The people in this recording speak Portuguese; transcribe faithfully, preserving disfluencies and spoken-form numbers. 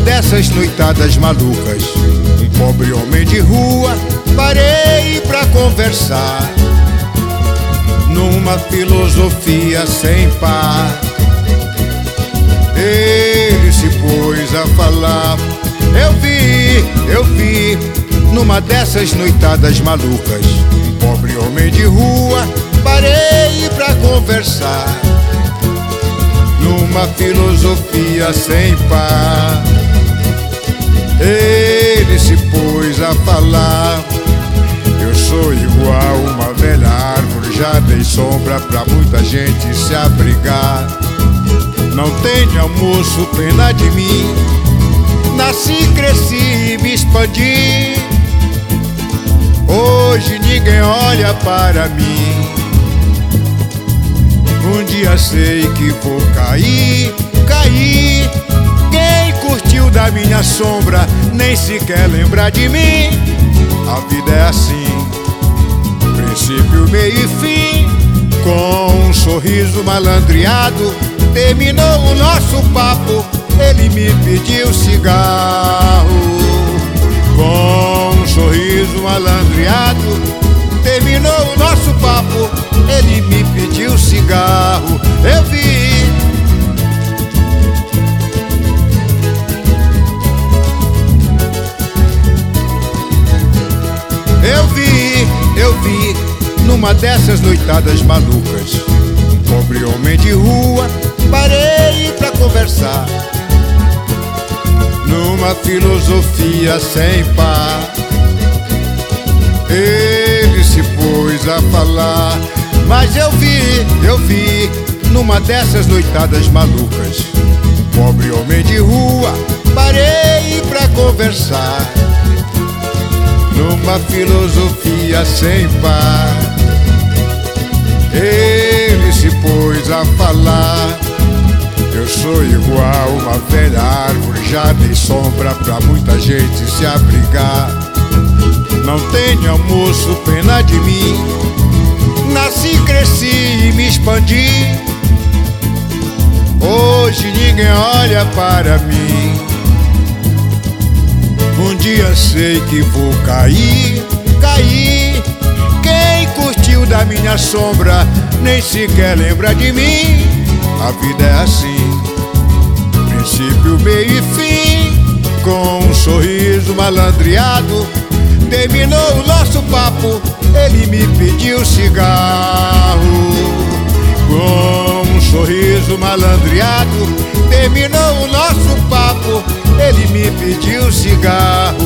dessas noitadas malucas, um pobre homem de rua parei pra conversar, numa filosofia sem par. Ele se pôs a falar. Eu vi, eu vi, numa dessas noitadas malucas, um pobre homem de rua parei pra conversar, numa filosofia sem par. Ele se pôs a falar. Eu sou igual uma velha árvore, já dei sombra pra muita gente se abrigar. Não tenha, moço, pena de mim, nasci, cresci e me expandi. Hoje ninguém olha para mim. Um dia sei que vou cair, cair. Quem curtiu da minha sombra nem sequer lembra de mim. A vida é assim, princípio, meio e fim. Com um sorriso malandreado terminou o nosso papo. Ele me pediu cigarro. Com um sorriso malandreado terminou o nosso papo. Ele me pediu cigarro. Eu vi, eu vi, eu vi, numa dessas noitadas malucas, um pobre homem de rua parei pra conversar, numa filosofia sem par. Ele se pôs a falar. Mas eu vi, eu vi, numa dessas noitadas malucas, um pobre homem de rua parei pra conversar, numa filosofia sem par. Ele se pôs a falar. Eu sou igual uma velha árvore, já dei sombra pra muita gente se abrigar. Não tenha, moço, pena de mim, nasci, cresci e me expandi. Hoje ninguém olha para mim. Um dia sei que vou cair, cair. Quem curtiu da minha sombra nem sequer lembra de mim. A vida é assim, princípio, meio e fim. Com um sorriso malandreado terminou o nosso papo. Ele me pediu cigarro. Com um sorriso malandreado terminou o nosso papo. Ele me pediu cigarro.